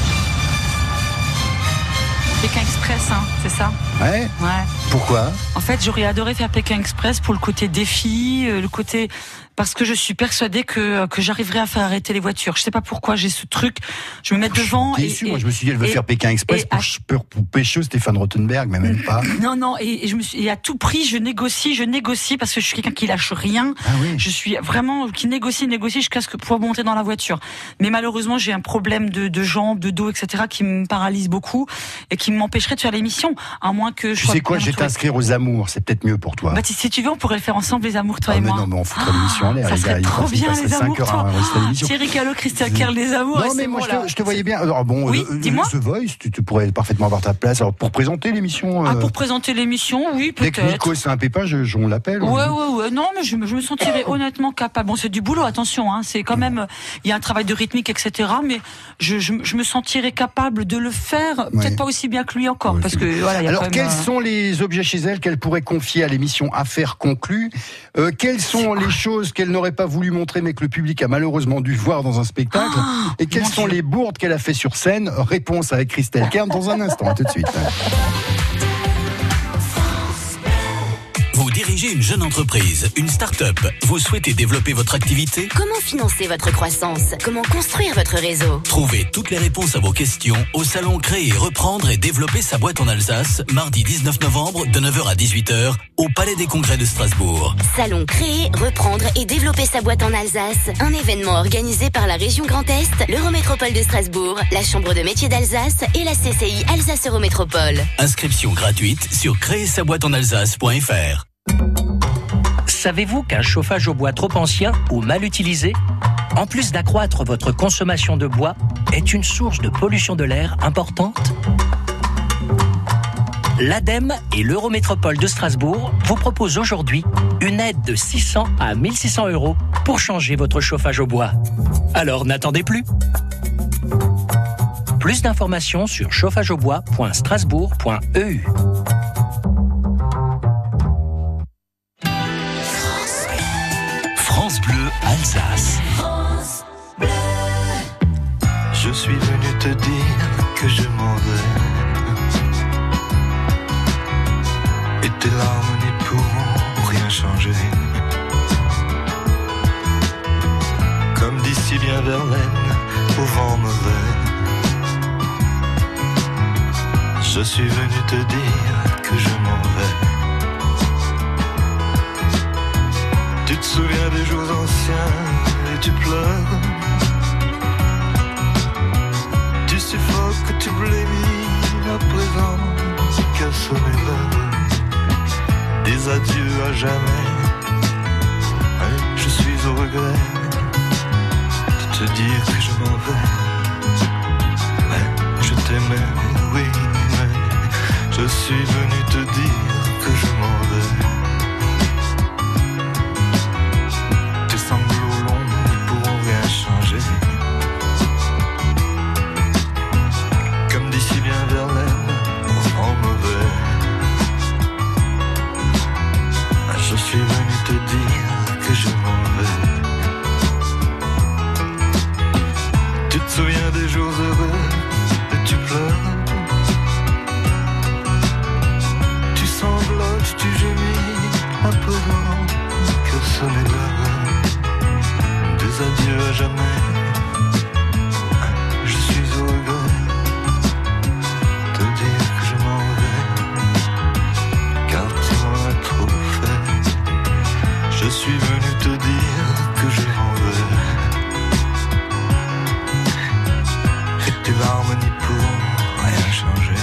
Pékin Express, c'est ça ? Ouais. Pourquoi ? En fait, j'aurais adoré faire Pékin Express pour le côté défi, le côté parce que je suis persuadée que j'arriverai à faire arrêter les voitures. Je sais pas pourquoi j'ai ce truc. Je me mets devant. Déçu, moi je me suis dit elle veut faire Pékin Express pour pécho Stéphane Rothenberg, mais même pas. Non, et je me suis, et à tout prix je négocie parce que je suis quelqu'un qui lâche rien. Ah oui. Je suis vraiment qui négocie jusqu'à ce que pouvoir monter dans la voiture. Mais malheureusement j'ai un problème de jambes, de dos, etc. qui me paralyse beaucoup et qui m'empêcherait de faire l'émission, à moins que je. Tu sais quoi, je vais t'inscrire aux Amours, c'est peut-être mieux pour toi. Bah si tu veux, on pourrait le faire ensemble les Amours, toi et moi. Non, mais on foutrait l'émission en l'air. Ça serait trop bien les Amours, toi. Thierry Calot, Christian Kerl, les Amours. Non mais moi je te voyais bien. Alors bon, oui, dis-moi. The Voice, tu pourrais parfaitement avoir ta place. Alors pour présenter l'émission. Pour présenter l'émission, oui, peut-être. Dès que Nico c'est un pépin, on l'appelle. Ouais. Non, mais je me sentirais honnêtement capable. Bon, c'est du boulot, attention. C'est quand même, il y a un travail de rythmique, etc. Mais je me sentirais capable de le faire. Peut-être pas aussi bien que lui encore, parce que voilà. Il y a alors quels sont les objets chez elle qu'elle pourrait confier à l'émission Affaires conclues? Quelles sont les choses qu'elle n'aurait pas voulu montrer mais que le public a malheureusement dû voir dans un spectacle? Et quelles sont les bourdes qu'elle a fait sur scène? Réponse avec Christelle Kern dans un instant. À tout de suite. Vous dirigez une jeune entreprise, une start-up. Vous souhaitez développer votre activité? Comment financer votre croissance? Comment construire votre réseau? Trouvez toutes les réponses à vos questions au salon Créer, reprendre et développer sa boîte en Alsace, mardi 19 novembre de 9h à 18h au Palais des Congrès de Strasbourg. Salon Créer, reprendre et développer sa boîte en Alsace. Un événement organisé par la région Grand Est, l'Eurométropole de Strasbourg, la Chambre de métiers d'Alsace et la CCI Alsace Eurométropole. Inscription gratuite sur créersaboîteenalsace.fr. Savez-vous qu'un chauffage au bois trop ancien ou mal utilisé, en plus d'accroître votre consommation de bois, est une source de pollution de l'air importante? L'ADEME et l'Eurométropole de Strasbourg vous proposent aujourd'hui une aide de 600 à 1600 € pour changer votre chauffage au bois. Alors n'attendez plus. Plus d'informations sur chauffageaubois.strasbourg.eu. France Bleu Alsace. France Bleu. Je suis venu te dire que je m'en vais. Et tes larmes n'y pourront rien changer. Comme d'ici bien Verlaine, au vent mauvais. Je suis venu te dire que je m'en vais. Tu te souviens des jours anciens et tu pleures. Tu suffoques, tu blémis à présent qu'à sonner l'heure. Des adieux à jamais. Je suis au regret de te dire que je m'en vais. Je t'aimais, oui, mais je suis venu te dire que je m'en vais. Tes sanglots longs ne pourront rien changer. Comme d'ici bien Verlaine, au vent mauvais. Je suis venu te dire que je m'en vais. Tu te souviens des jours heureux et tu pleures. Tu sanglotes, tu gémis à présent que sonner l'heure. Des adieux à jamais. Je suis au regret de te dire que je m'en vais. Car tu m'en as trop fait. Je suis venu te dire que je m'en vais. Et tes larmes n'y pourront rien changer.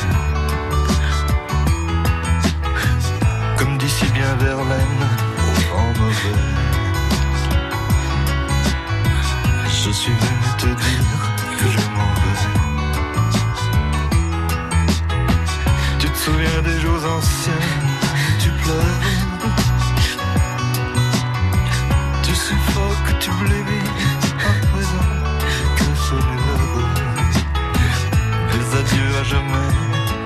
Comme d'ici bien Verlaine, au vent mauvais. Je suis venu te dire que je m'en vais. Tu te souviens des jours anciens, tu pleures. Tu suffoques, tu blémis à présent que sonner l'heure. Les adieux à jamais.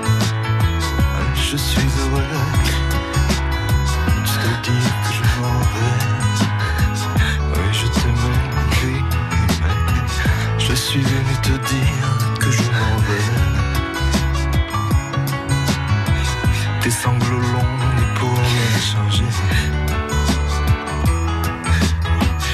Je suis heureux de te dire que je m'en vais. Oui, je t'aimais, oui, mais je suis venu te dire que je m'en vais. Tes sanglots longs ne pourront rien changer.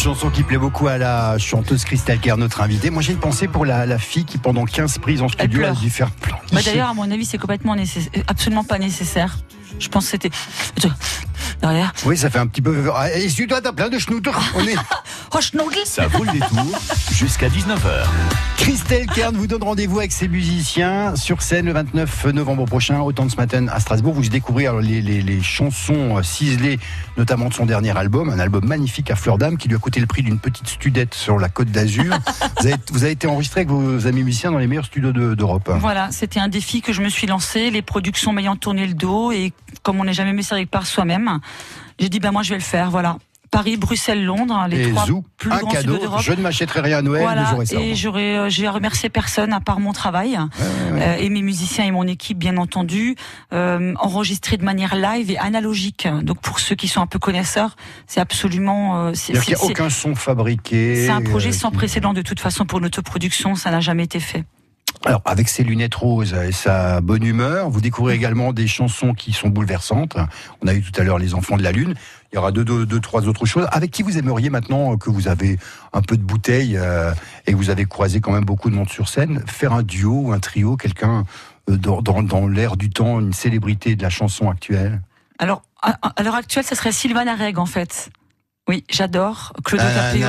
chanson qui plaît beaucoup à la chanteuse Christelle Kern, notre invitée. Moi, j'ai une pensée pour la fille qui, pendant 15 prises en studio, a dû faire plein. D'ailleurs, à mon avis, c'est complètement absolument pas nécessaire. Je pense que c'était... Derrière. Oui, ça fait un petit peu... Essuie-toi, t'as plein de schnouters. On est... Oh, schnougli. Ça vaut le détour jusqu'à 19h. Christelle Kern vous donne rendez-vous avec ses musiciens sur scène le 29 novembre prochain, au temps de ce matin à Strasbourg. Vous découvrez les chansons ciselées, notamment de son dernier album, un album magnifique à fleur d'âme qui lui a coûté le prix d'une petite studette sur la Côte d'Azur. vous avez été enregistré avec vos amis musiciens dans les meilleurs studios d'Europe. Voilà, c'était un défi que je me suis lancé, les productions m'ayant tourné le dos, et comme on n'est jamais mieux servi que par soi-même, j'ai dit moi je vais le faire, voilà. Paris, Bruxelles, Londres, les et 3 Zou, plus un grands cadeau, studios d'Europe. Je ne m'achèterai rien à Noël, voilà, mais j'aurai ça. Et j'ai à remercier personne à part mon travail, et mes musiciens et mon équipe, bien entendu, enregistrés de manière live et analogique. Donc pour ceux qui sont un peu connaisseurs, c'est absolument... il n'y a aucun son fabriqué. C'est un projet sans précédent de toute façon pour l'autoproduction, ça n'a jamais été fait. Alors, avec ses lunettes roses et sa bonne humeur, vous découvrez également des chansons qui sont bouleversantes. On a eu tout à l'heure Les Enfants de la Lune. Il y aura deux, trois autres choses. Avec qui vous aimeriez maintenant que vous avez un peu de bouteille et que vous avez croisé quand même beaucoup de monde sur scène, faire un duo ou un trio, quelqu'un dans l'air du temps, une célébrité de la chanson actuelle? Alors, à l'heure actuelle, ça serait Sylvana Reg, en fait. Oui, j'adore Claudio Capéo.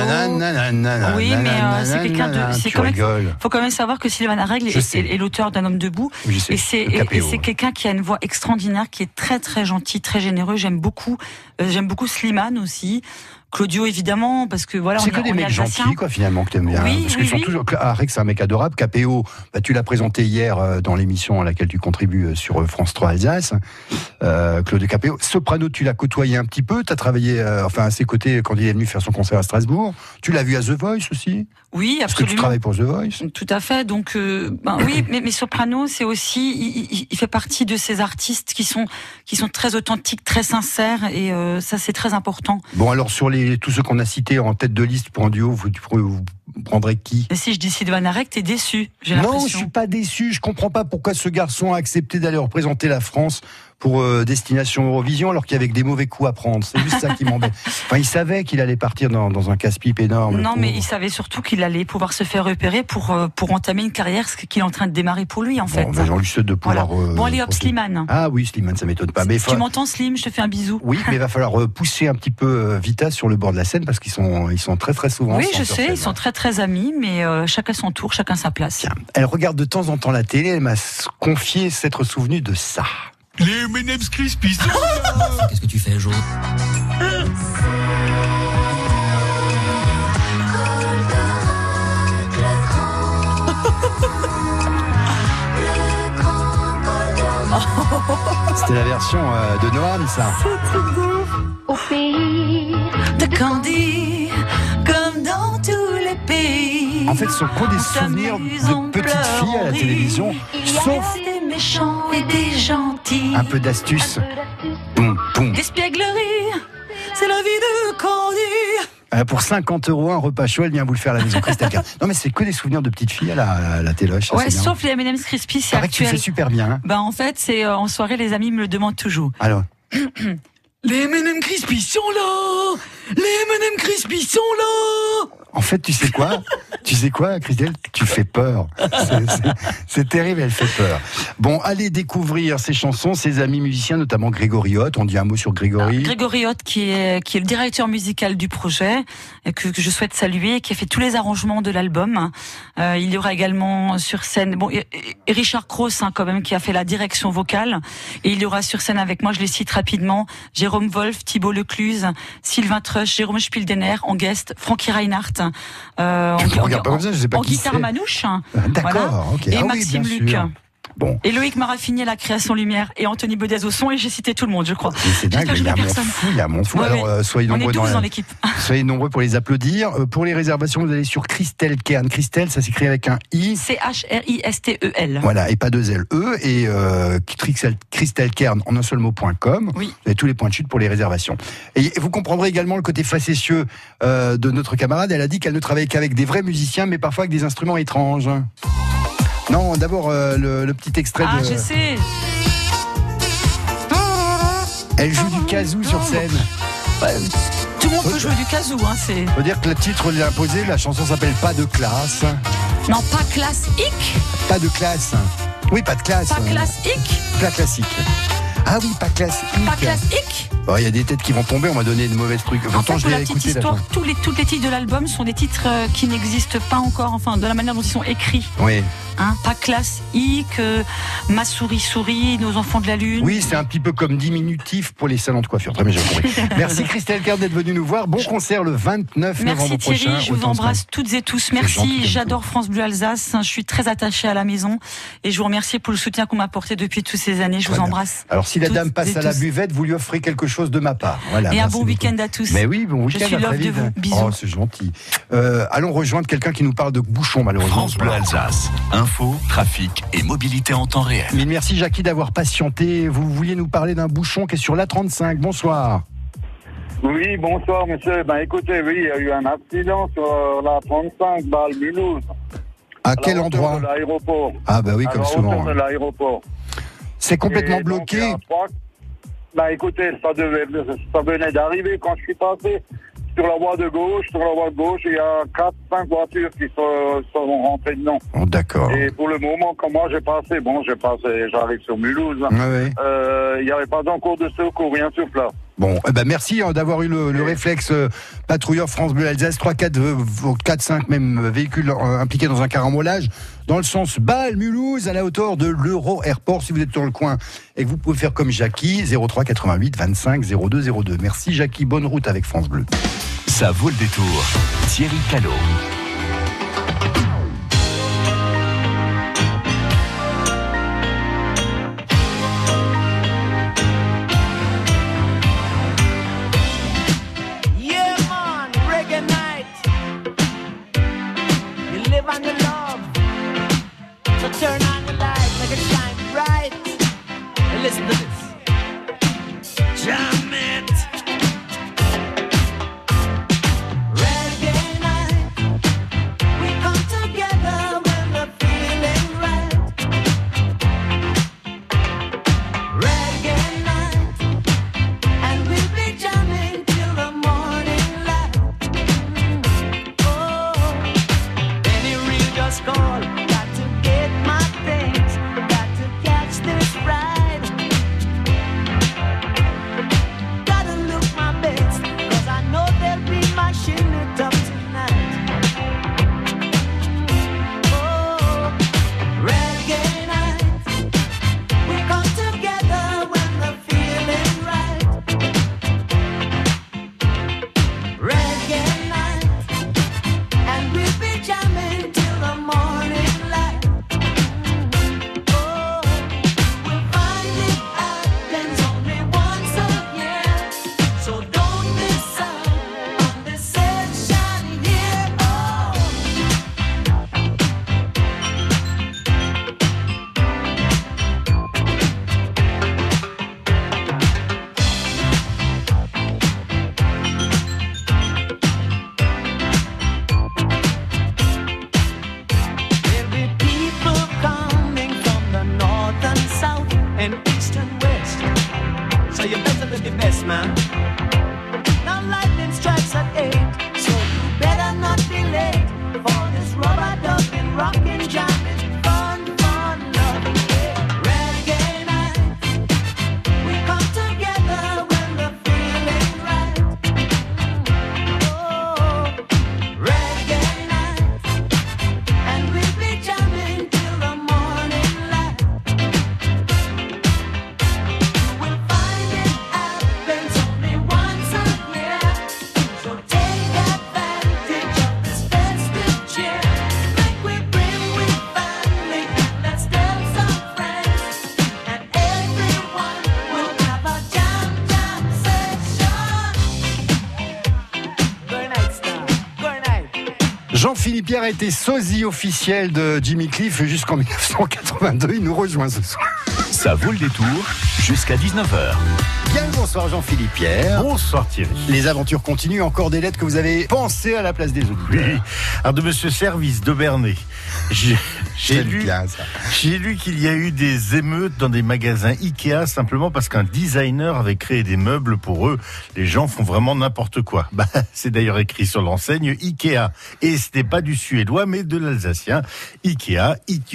Oui, mais c'est quelqu'un de. Faut quand même savoir que Sylvana Reg est l'auteur d'Un homme debout. Oui, et c'est quelqu'un qui a une voix extraordinaire, qui est très très gentil, très généreux. J'aime beaucoup Slimane aussi. Claudio, évidemment, parce que voilà, c'est que des mecs gentils, quoi, finalement, que t'aimes bien. Oui, parce qu'ils sont toujours. Arrête, c'est un mec adorable. Capéo, tu l'as présenté hier dans l'émission à laquelle tu contribues sur France 3 Alsace. Claudio Capéo. Soprano, tu l'as côtoyé un petit peu. T'as travaillé, à ses côtés quand il est venu faire son concert à Strasbourg. Tu l'as vu à The Voice aussi. Oui, absolument. Parce que tu travailles pour The Voice. Tout à fait. Donc, oui, mais Soprano, c'est aussi, il fait partie de ces artistes qui sont très authentiques, très sincères, et ça, c'est très important. Bon, alors sur tous ceux qu'on a cités en tête de liste pour un duo, vous prendrez qui? Et si je dis Sylvana Reg, t'es déçu, j'ai l'impression. l'impression. Non, je suis pas déçu. Je comprends pas pourquoi ce garçon a accepté d'aller représenter la France pour Destination Eurovision, alors qu'il y avait que des mauvais coups à prendre. C'est juste ça qui m'embête. Enfin, il savait qu'il allait partir dans un casse-pipe énorme. Non, mais il savait surtout qu'il allait pouvoir se faire repérer pour entamer une carrière qu'il est en train de démarrer pour lui, en fait. Bon, j'en lui souhaite de pouvoir... Voilà. Bon, allez hop, Slimane. Ah oui, Slimane, ça m'étonne pas. Mais tu m'entends, Slim? Je te fais un bisou. Oui, mais il va falloir pousser un petit peu Vita sur le bord de la scène, parce qu'ils sont très très souvent oui, ensemble. Oui, je sais, ils sont très très amis, mais chacun son tour, chacun sa place. Tiens, elle regarde de temps en temps la télé, elle m'a confié s'être souvenue de ça. Les M&M's Crispy sont là. Qu'est-ce que tu fais, Jo? C'était la version de Noam, ça. Au pays de Candy, comme dans tous les pays. En fait, ce sont que des souvenirs de petites filles à la télévision, sauf des méchants et des gentils. Un peu d'astuce. Boum, boum. D'espièglerie, c'est la vie de Candy. Pour 50 €, un repas chaud, elle vient vous le faire à la maison, Christelle Kern. Non, mais c'est que des souvenirs de petites filles à la téloche. Ouais, sauf les M&M's Crispy, c'est actuel. Tu fais super bien. Hein. En fait, c'est en soirée, les amis me le demandent toujours. Alors. Les M&M's Crispy sont là. Les M&M's Crispy sont là. En fait, tu sais quoi, Christelle? Tu fais peur. C'est terrible, elle fait peur. Bon, allez découvrir ses chansons, ses amis musiciens, notamment Grégory Hott. On dit un mot sur Grégory. Grégory Hott, qui est le directeur musical du projet, et que je souhaite saluer, qui a fait tous les arrangements de l'album. Il y aura également sur scène, et Richard Cross, quand même, qui a fait la direction vocale. Et il y aura sur scène avec moi, je les cite rapidement, Jérôme Wolf, Thibault Lecluse, Sylvain Trush, Jérôme Spildener, en guest, Frankie Reinhardt. Tu me regardes pas comme ça, je sais pas en qui guitare manouche. D'accord, voilà. ok. Et Maxime Luc. Bon. Et Loïc Marafini à la création lumière et Anthony Bedez au son, et j'ai cité tout le monde, je crois. C'est dingue, il y a mon fou. Ouais, alors soyez nombreux dans l'équipe. Soyez nombreux pour les applaudir. Pour les réservations, vous allez sur Christelle Kern. Christelle, ça s'écrit avec un I. CHRISTEL. Voilà, et pas deux L E. Et Christelle Kern en un seul mot.com. Oui. Vous avez tous les points de chute pour les réservations. Et vous comprendrez également le côté facétieux de notre camarade. Elle a dit qu'elle ne travaillait qu'avec des vrais musiciens, mais parfois avec des instruments étranges. Non, d'abord le petit extrait de... Ah, je sais. Elle joue du kazoo sur scène. Tout le monde peut jouer du kazoo, hein, c'est. Faut dire que le titre l'est imposé, la chanson s'appelle Pas de classe. Non, pas classique. Pas de classe. Oui, pas de classe. Pas classique. Pas classique. Ah oui, pas classique. Pas classique. Oh, il y a des têtes qui vont tomber, on m'a donné de mauvais trucs. Pourtant, je l'ai écouté. Histoire, tous les titres de l'album sont des titres qui n'existent pas encore, enfin, de la manière dont ils sont écrits. Oui. Hein, pas classique, ma souris, nos enfants de la lune. Oui, c'est un petit peu comme diminutif pour les salons de coiffure. Très bien, j'ai compris. Merci Christelle Kern d'être venue nous voir. Bon concert le 29 novembre prochain. Merci Thierry, je vous embrasse toutes et tous. Merci, j'adore France Bleu Alsace. Je suis très attachée à la maison et je vous remercie pour le soutien qu'on m'a apporté depuis toutes ces années. Je vous embrasse. Alors si la dame passe à la buvette, vous lui offrez quelque chose de ma part. Voilà, et un bon week-end à tous. Mais oui, bon week-end. Je suis à très l'offre de vite. vous. Bisous. Oh, c'est gentil. Allons rejoindre quelqu'un qui nous parle de bouchons, malheureusement. France Bleu Alsace. Info, trafic et mobilité en temps réel. Mille merci Jackie d'avoir patienté. Vous vouliez nous parler d'un bouchon qui est sur l'A35. Bonsoir. Oui, bonsoir monsieur. Ben écoutez, oui, il y a eu un accident sur la 35 Bâle-Mulhouse. À quel endroit? De l'aéroport. Ah bah oui, comme souvent. De l'aéroport. C'est complètement bloqué. Ben écoutez, ça venait d'arriver quand je suis passé sur la voie de gauche. Sur la voie de gauche, il y a 4-5 voitures qui sont rentrées dedans. Oh, d'accord. Et pour le moment, quand moi j'arrive sur Mulhouse. Il n'y avait pas encore de secours, rien sur place. Bon, merci d'avoir eu le réflexe patrouilleur France Bleu Alsace, 4-5 même véhicules impliqués dans un carambolage dans le sens Bâle-Mulhouse à la hauteur de l'Euro Airport. Si vous êtes sur le coin et que vous pouvez faire comme Jackie, 03 88 25 02 02. Merci Jackie, bonne route avec France Bleu. Ça vaut le détour. Thierry Callot. Turn on the light, make it shine bright. And listen to this. Jam it. Reggae night. We come together when we're feeling right. Reggae night. And we'll be jamming till the morning light. Oh, any real just call. Jean-Philippe Pierre a été sosie officiel de Jimmy Cliff jusqu'en 1982. Il nous rejoint ce soir. Ça vaut le détour jusqu'à 19h. Bien le bonsoir Jean-Philippe Pierre. Bonsoir Thierry. Les aventures continuent. Encore des lettres que vous avez pensées à la place des auditeurs. Oui. Alors de Monsieur Service de Bernay. J'ai lu qu'il y a eu des émeutes dans des magasins Ikea simplement parce qu'un designer avait créé des meubles pour eux. Les gens font vraiment n'importe quoi. C'est d'ailleurs écrit sur l'enseigne Ikea. Et ce n'est pas du suédois, mais de l'alsacien. Ikea,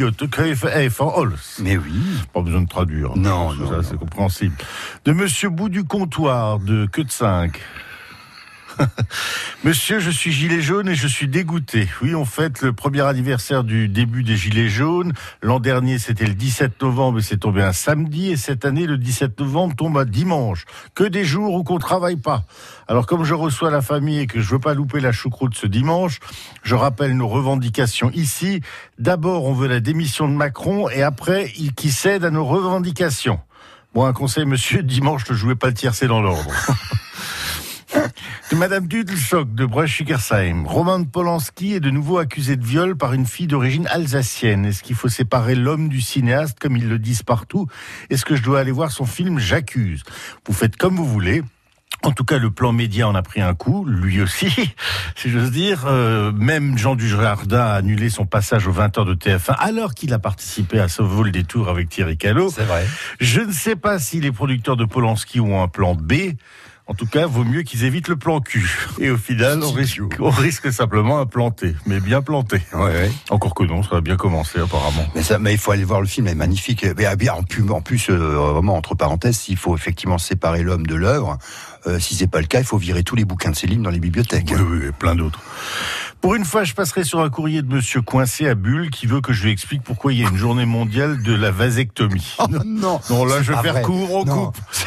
Mais oui. Pas besoin de traduire. Non, c'est compréhensible. De Monsieur Bout du Comptoir, de Queue de 5. Monsieur, je suis gilet jaune et je suis dégoûté. Oui, on fête le premier anniversaire du début des gilets jaunes. L'an dernier, c'était le 17 novembre et c'est tombé un samedi. Et cette année, le 17 novembre tombe un dimanche. Que des jours où qu'on travaille pas. Alors, comme je reçois la famille et que je veux pas louper la choucroute ce dimanche, je rappelle nos revendications ici. D'abord, on veut la démission de Macron et après, qui cède à nos revendications. Bon, un conseil, monsieur, dimanche, ne jouez pas le tiercé dans l'ordre. De Madame Dudelsock de Breusch-Schickersheim. Roman Polanski est de nouveau accusé de viol par une fille d'origine alsacienne. Est-ce qu'il faut séparer l'homme du cinéaste, comme ils le disent partout? Est-ce que je dois aller voir son film J'accuse? Vous faites comme vous voulez. En tout cas, le plan média en a pris un coup, lui aussi, si j'ose dire. Même Jean Dujardin a annulé son passage aux 20h de TF1, alors qu'il a participé à ce vol des tours avec Thierry Callot. C'est vrai. Je ne sais pas si les producteurs de Polanski ont un plan B. En tout cas, vaut mieux qu'ils évitent le plan Q. Et au final, on risque simplement un planté, mais bien planté. Ouais. Encore que non, ça va bien commencer apparemment. Mais il faut aller voir le film, il est magnifique. Mais bien, en plus, vraiment entre parenthèses, s'il faut effectivement séparer l'homme de l'œuvre, si c'est pas le cas, il faut virer tous les bouquins de Céline dans les bibliothèques. Oui, plein d'autres. Pour une fois, je passerai sur un courrier de Monsieur Coincé à Bulle qui veut que je lui explique pourquoi il y a une journée mondiale de la vasectomie. Oh, non, là, je vais faire court, on coupe.